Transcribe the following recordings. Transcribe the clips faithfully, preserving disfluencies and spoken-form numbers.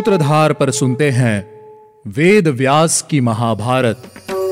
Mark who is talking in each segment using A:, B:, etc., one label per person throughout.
A: सूत्रधार पर सुनते हैं वेद व्यास की महाभारत।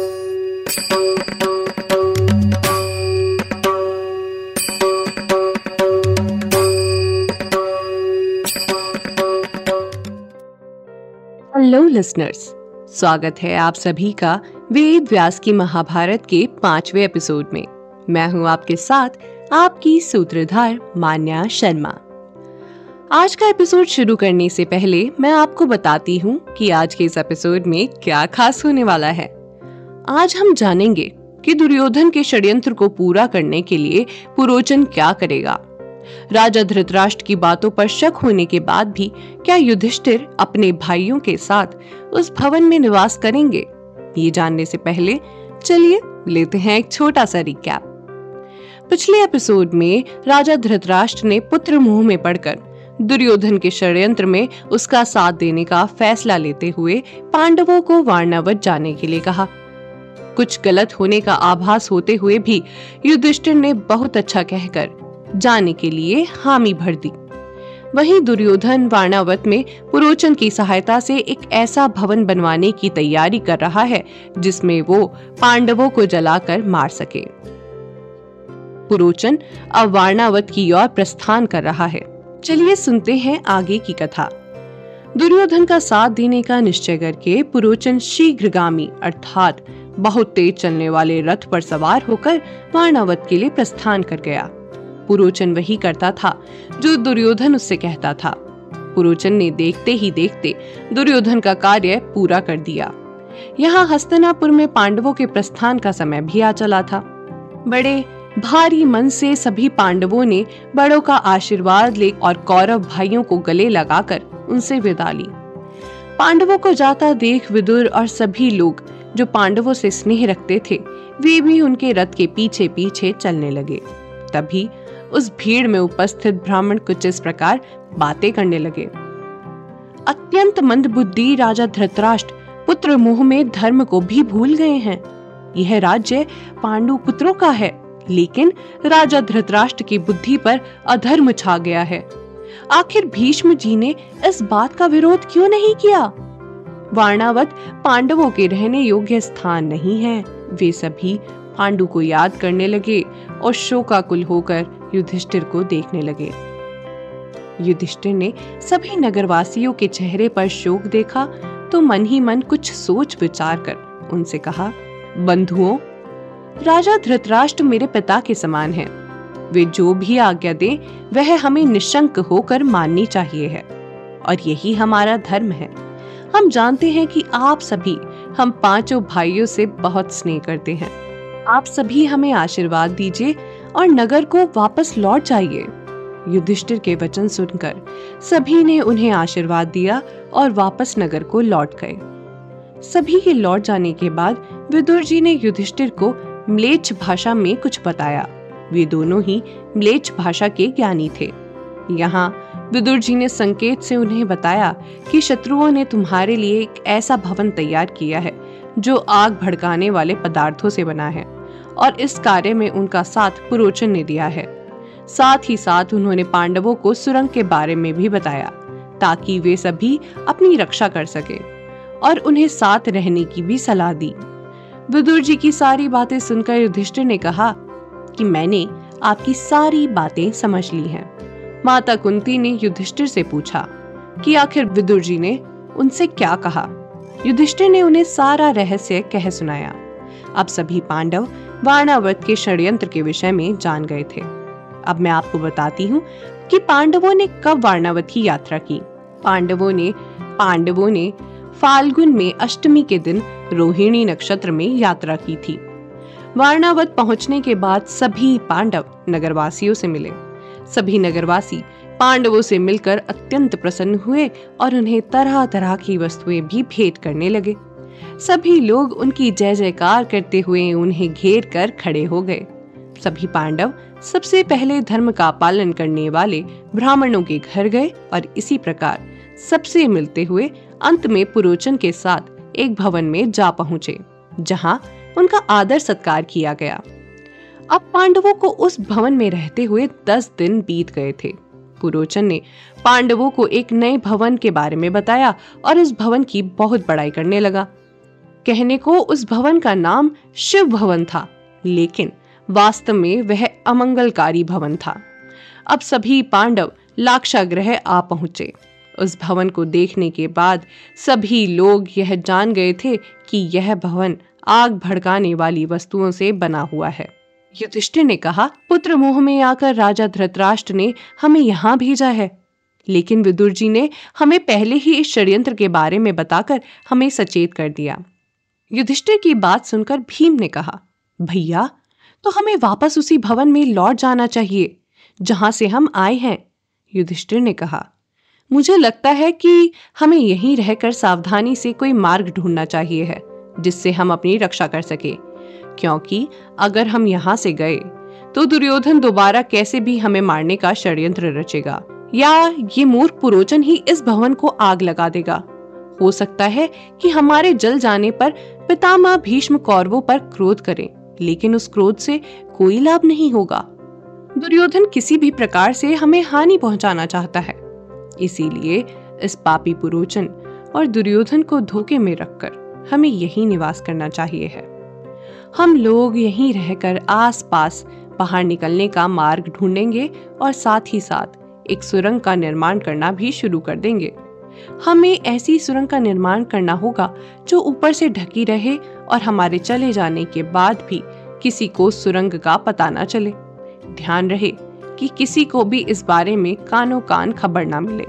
B: हेलो लिसनर्स, स्वागत है आप सभी का वेद व्यास की महाभारत के पांचवें एपिसोड में। मैं हूं आपके साथ आपकी सूत्रधार मान्या शर्मा। आज का एपिसोड शुरू करने से पहले मैं आपको बताती हूं कि आज के इस एपिसोड में क्या खास होने वाला है। आज हम जानेंगे कि दुर्योधन के षड्यंत्र को पूरा करने के लिए पुरोचन क्या करेगा। राजा धृतराष्ट्र की बातों पर शक होने के बाद भी क्या युधिष्ठिर अपने भाइयों के साथ उस भवन में निवास करेंगे? ये जानने से पहले चलिए लेते हैं एक छोटा सा रिकैप। पिछले एपिसोड में राजा धृतराष्ट्र ने पुत्र मोह में पड़कर दुर्योधन के षड्यंत्र में उसका साथ देने का फैसला लेते हुए पांडवों को वारणावत जाने के लिए कहा। कुछ गलत होने का आभास होते हुए भी युधिष्ठिर ने बहुत अच्छा कहकर जाने के लिए हामी भर दी। वहीं दुर्योधन वारणावत में पुरोचन की सहायता से एक ऐसा भवन बनवाने की तैयारी कर रहा है जिसमें वो पांडवों को जलाकर मार सके। पुरोचन अब वारणावत की ओर प्रस्थान कर रहा है। चलिए सुनते हैं आगे की कथा। दुर्योधन का साथ देने का निश्चय करके पुरोचन शीघ्रगामी अर्थात बहुत तेज चलने वाले रथ पर सवार होकर वारणावत के लिए प्रस्थान कर गया। पुरोचन वही करता था जो दुर्योधन उससे कहता था। पुरोचन ने देखते ही देखते दुर्योधन का कार्य पूरा कर दिया। यहाँ हस्तिनापुर में पांडवों के प्रस्थान का समय भी आ चला था। बड़े भारी मन से सभी पांडवों ने बड़ों का आशीर्वाद ले और कौरव भाइयों को गले लगाकर उनसे विदा ली। पांडवों को जाता देख विदुर और सभी लोग जो पांडवों से स्नेह रखते थे वे भी उनके रथ के पीछे पीछे चलने लगे। तभी उस भीड़ में उपस्थित ब्राह्मण कुछ इस प्रकार बातें करने लगे। अत्यंत मंदबुद्धि राजा धृतराष्ट्र पुत्र मोह में धर्म को भी भूल गए हैं। यह राज्य पांडु पुत्रों का है, लेकिन राजा धृतराष्ट्र की बुद्धि पर अधर्म छा गया है। आखिर भीष्म जी ने इस बात का विरोध क्यों नहीं किया? वारणावत पांडवों के रहने योग्य स्थान नहीं है। वे सभी पांडु को याद करने लगे और शोकाकुल होकर युधिष्ठिर को देखने लगे। युधिष्ठिर ने सभी नगरवासियों के चेहरे पर शोक देखा तो मन ही मन कुछ सोच विचार कर उनसे कहा, बंधुओं, राजा धृतराष्ट्र मेरे पिता के समान हैं। वे जो भी आज्ञा दें वह हमें निशंक होकर माननी चाहिए है और यही हमारा धर्म है। हम जानते हैं कि आप सभी हम पांचों भाइयों से बहुत स्नेह करते हैं। आप सभी हमें आशीर्वाद दीजिए और नगर को वापस लौट जाइए। युधिष्ठिर के वचन सुनकर सभी ने उन्हें आशीर्वाद दिया और वापस नगर को लौट गए। सभी के लौट जाने के बाद विदुर जी ने युधिष्ठिर को म्लेच्छ भाषा में कुछ बताया। वे दोनों ही म्लेच्छ भाषा के ज्ञानी थे। यहाँ विदुर जी ने संकेत से उन्हें बताया कि शत्रुओं ने तुम्हारे लिए एक ऐसा भवन तैयार किया है जो आग भड़काने वाले पदार्थों से बना है और इस कार्य में उनका साथ पुरोचन ने दिया है। साथ ही साथ उन्होंने पांडवों को सुरंग के बारे में भी बताया ताकि वे सभी अपनी रक्षा कर सके और उन्हें साथ रहने की भी सलाह दी। विदुर जी की सारी बातें सुनकर युधिष्ठिर ने कहा कि मैंने आपकी सारी बातें समझ ली हैं। माता कुंती ने युधिष्ठिर से पूछा कि आखिर विदुर जी ने उनसे क्या कहा। युधिष्ठिर ने उन्हें सारा रहस्य कह सुनाया। अब सभी पांडव वारणावत के षड्यंत्र के विषय में जान गए थे। अब मैं आपको बताती हूँ कि पांडवों ने कब वारणावत की यात्रा की। पांडवों ने पांडवों ने फाल्गुन में अष्टमी के दिन रोहिणी नक्षत्र में यात्रा की थी। वारणावत पहुंचने के बाद सभी पांडव नगरवासियों से मिले। सभी नगरवासी पांडवों से मिलकर अत्यंत प्रसन्न हुए और उन्हें तरह तरह की वस्तुएं भी भेंट करने लगे। सभी लोग उनकी जय जयकार करते हुए उन्हें घेर कर खड़े हो गए। सभी पांडव सबसे पहले धर्म का पालन करने वाले ब्राह्मणों के घर गए और इसी प्रकार सबसे मिलते हुए अंत में पुरोचन के साथ एक भवन में जा पहुंचे जहां उनका आदर सत्कार किया गया। अब पांडवों को उस भवन में रहते हुए दस दिन बीत गए थे। पुरोचन ने पांडवों को एक नए भवन के बारे में बताया और इस भवन की बहुत बड़ाई करने लगा। कहने को उस भवन का नाम शिव भवन था, लेकिन वास्तव में वह अमंगलकारी भवन था। अब सभी पांडव लाक्षागृह आ पहुंचे। उस भवन को देखने के बाद सभी लोग यह जान गए थे कि यह भवन आग भड़काने वाली वस्तुओं से बना हुआ है। युधिष्ठिर ने कहा, पुत्र मोह में आकर राजा धृतराष्ट्र ने हमें यहाँ भेजा है, लेकिन विदुर जी ने हमें पहले ही इस षड्यंत्र के बारे में बताकर हमें सचेत कर दिया। युधिष्ठिर की बात सुनकर भीम ने कहा, भैया तो हमें वापस उसी भवन में लौट जाना चाहिए जहां से हम आए हैं। युधिष्ठिर ने कहा, मुझे लगता है कि हमें यहीं रहकर सावधानी से कोई मार्ग ढूंढना चाहिए है जिससे हम अपनी रक्षा कर सके, क्योंकि अगर हम यहाँ से गए तो दुर्योधन दोबारा कैसे भी हमें मारने का षड्यंत्र रचेगा, या ये मूर्ख पुरोचन ही इस भवन को आग लगा देगा। हो सकता है कि हमारे जल जाने पर पितामह भीष्म कौरवों पर क्रोध करें, लेकिन उस क्रोध से कोई लाभ नहीं होगा। दुर्योधन किसी भी प्रकार से हमें हानि पहुंचाना चाहता है, इसीलिए इस पापी पुरोचन और दुर्योधन को धोखे में रखकर हमें यहीं निवास करना चाहिए है। हम लोग यहीं रहकर आसपास बाहर निकलने का मार्ग ढूंढेंगे और साथ ही साथ एक सुरंग का निर्माण करना भी शुरू कर देंगे। हमें ऐसी सुरंग का निर्माण करना होगा जो ऊपर से ढकी रहे और हमारे चले जाने के बाद भी किसी को सुरंग का पता न चले। ध्यान रहे कि किसी को भी इस बारे में कानो कान खबर ना मिले।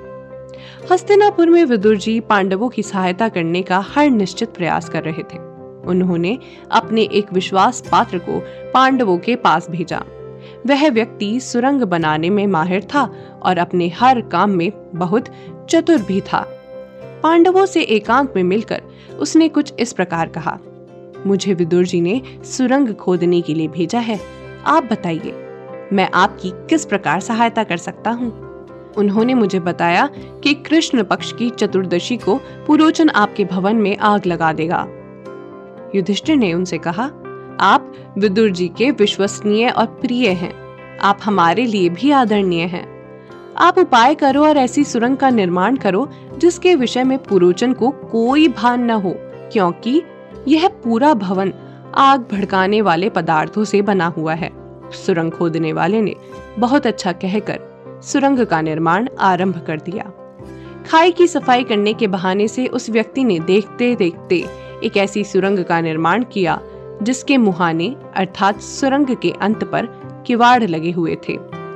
B: हस्तिनापुर में विदुर जी पांडवों की सहायता करने का हर निश्चित प्रयास कर रहे थे। उन्होंने अपने एक विश्वास पात्र को पांडवों के पास भेजा। वह व्यक्ति सुरंग बनाने में माहिर था और अपने हर काम में बहुत चतुर भी था। पांडवों से एकांत में मिलकर उसने कुछ इस प्रकार कहा, मुझे विदुर जी ने सुरंग खोदने के लिए भेजा है। आप बताइए, मैं आपकी किस प्रकार सहायता कर सकता हूँ? उन्होंने मुझे बताया कि कृष्ण पक्ष की चतुर्दशी को पुरोचन आपके भवन में आग लगा देगा। युधिष्ठिर ने उनसे कहा, आप विदुर जी के विश्वसनीय और प्रिय हैं। आप हमारे लिए भी आदरणीय हैं। आप उपाय करो और ऐसी सुरंग का निर्माण करो जिसके विषय में पुरोचन को कोई भान न हो, क्योंकि यह पूरा भवन आग भड़काने वाले पदार्थों से बना हुआ है। सुरंग खोदने वाले ने बहुत अच्छा कहकर सुरंग का निर्माण आरंभ कर दिया। खाई की सफाई करने के बहाने से उस व्यक्ति ने देखते देखते एक ऐसी सुरंग का निर्माण किया जिसके मुहाने अर्थात सुरंग के अंत पर किवाड़ लगे हुए थे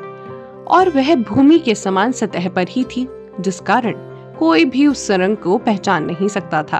B: और वह भूमि के समान सतह पर ही थी, जिस कारण कोई भी उस सुरंग को पहचान नहीं सकता था।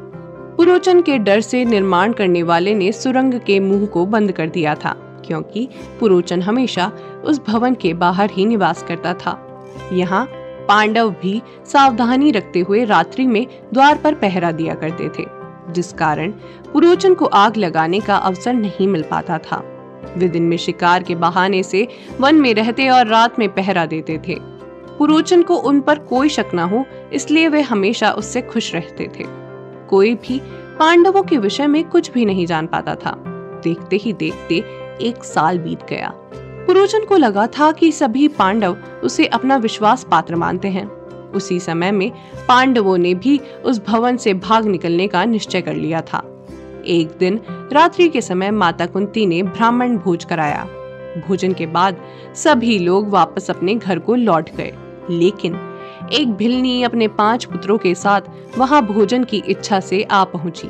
B: पुरोचन के डर से निर्माण करने वाले ने सुरंग के मुंह को बंद कर दिया था, क्योंकि पुरोचन हमेशा उस भवन के बाहर ही निवास करता था। यहाँ पांडव भी सावधानी रखते हुए रात्रि में द्वार पर पहरा दिया करते थे, जिस कारण पुरोचन को आग लगाने का अवसर नहीं मिल पाता था। वे दिन में शिकार के बहाने से वन में रहते और रात में पहरा देते थे। पुरोचन को उन पर कोई शक न हो, इसलिए वे हमेशा उससे खुश रहते थे। कोई भी पांडवों के विषय में कुछ भी नहीं जान पाता था। देखते ही देखते एक साल बीत गया। पुरोचन को लगा था कि सभी पांडव उसे अपना विश्वास पात्र मानते हैं। उसी समय में पांडवों ने भी उस भवन से भाग निकलने का निश्चय कर लिया था। एक दिन रात्रि के समय माता कुंती ने ब्राह्मण भोज कराया। भोजन के बाद सभी लोग वापस अपने घर को लौट गए, लेकिन एक भिलनी अपने पांच पुत्रों के साथ वहां भोजन की इच्छा से आ पहुंची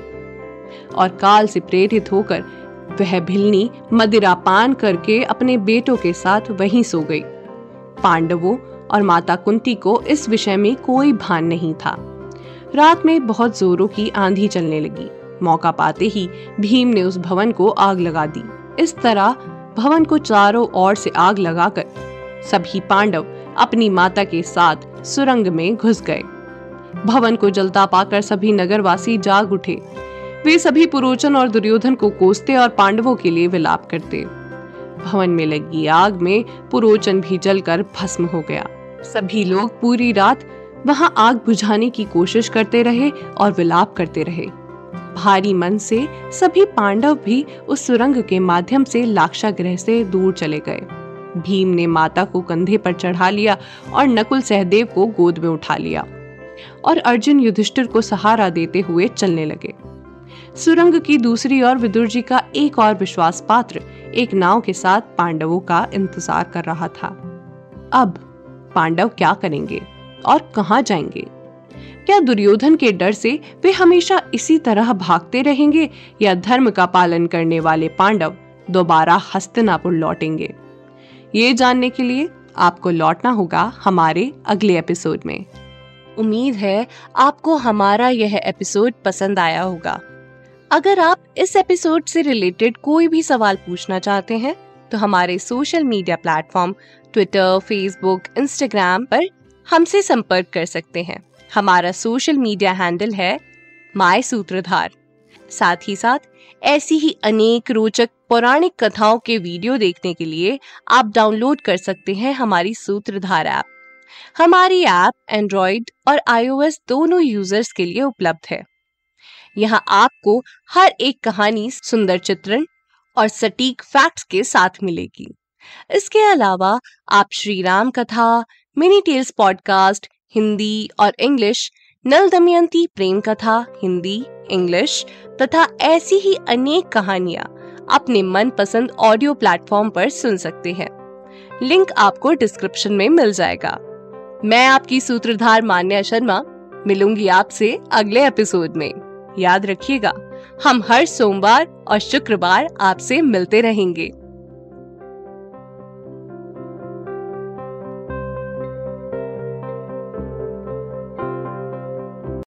B: और काल से प्रेरित होकर वह भिलनी मदिरा पान करके अपने बेटों के साथ वहीं सो गई। पांडवों और माता कुंती को इस विषय में कोई भान नहीं था। रात में बहुत जोरों की आंधी चलने लगी। मौका पाते ही भीम ने उस भवन को आग लगा दी। इस तरह भवन को चारों ओर से आग लगाकर सभी पांडव अपनी माता के साथ सुरंग में घुस गए। भवन को जलता पाकर सभी नगरवासी जाग उठे। वे सभी पुरोचन और दुर्योधन को कोसते और पांडवों के लिए विलाप करते। भवन में लगी आग में पुरोचन भी जलकर भस्म हो गया। सभी लोग पूरी रात वहां आग बुझाने की कोशिश करते रहे और विलाप करते रहे। भारी मन से सभी पांडव भी उस सुरंग के माध्यम से लाक्षागृह से दूर चले गए। भीम ने माता को कंधे पर चढ़ा लिया और नकुल सहदेव को गोद में उठा लिया और अर्जुन युधिष्ठिर को सहारा देते हुए चलने लगे। सुरंग की दूसरी ओर विदुर जी का एक और विश्वास पात्र एक नाव के साथ पांडवों का इंतजार कर रहा था। अब पांडव क्या करेंगे और कहां जाएंगे? क्या दुर्योधन के डर से वे हमेशा इसी तरह भागते रहेंगे या धर्म का पालन करने वाले पांडव दोबारा हस्तिनापुर लौटेंगे? ये जानने के लिए आपको लौटना होगा हमारे अगले एपिसोड में। उम्मीद है आपको हमारा यह एपिसोड पसंद आया होगा। अगर आप इस एपिसोड से रिलेटेड कोई भी सवाल पूछना चाहते हैं तो हमारे social media platform Twitter, Facebook, Instagram पर हमसे संपर्क कर सकते हैं। हमारा सोशल मीडिया हैंडल है माय सूत्रधार। साथ ही साथ ऐसी ही अनेक रोचक पौराणिक कथाओं के वीडियो देखने के लिए आप डाउनलोड कर सकते हैं हमारी सूत्रधार ऐप। हमारी ऐप एंड्रॉइड और आईओएस दोनों यूजर्स के लिए उपलब्ध है। यहाँ आपको हर एक कहानी सुंदर चित्रण और सटीक फैक्ट्स के साथ मिलेगी। इसके अलावा आप श्री राम कथा, मिनी टेल्स पॉडकास्ट हिंदी और इंग्लिश, नल दमयंती प्रेम कथा हिंदी, इंग्लिश तथा ऐसी ही अनेक कहानियां अपने मनपसंद ऑडियो प्लेटफॉर्म पर सुन सकते हैं। लिंक आपको डिस्क्रिप्शन में मिल जाएगा। मैं आपकी सूत्रधार मान्या शर्मा मिलूंगी आपसे अगले एपिसोड में। याद रखिएगा, हम हर सोमवार और शुक्रवार आपसे मिलते रहेंगे।